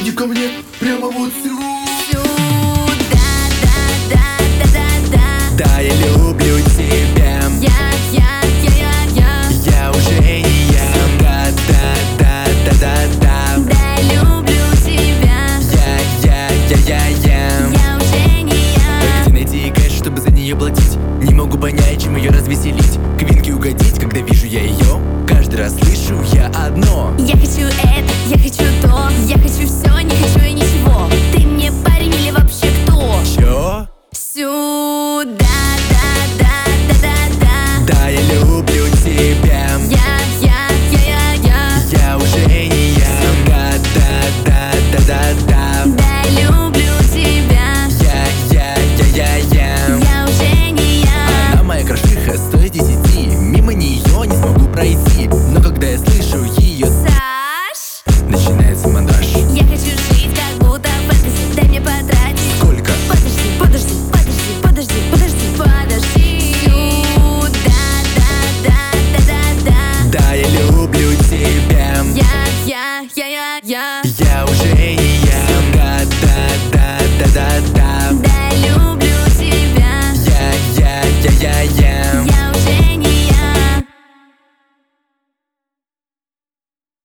Иди ко мне, прямо вот сюда. Да, я люблю тебя. Я уже не я. Да. Да, я люблю тебя. Я уже не я. Где найти кэш, чтобы за нее платить? Не могу понять, чем ее развеселить. Квинке угодить, когда вижу я ее. Каждый раз слышу я одно: Я хочу это, я хочу то, я хочу все.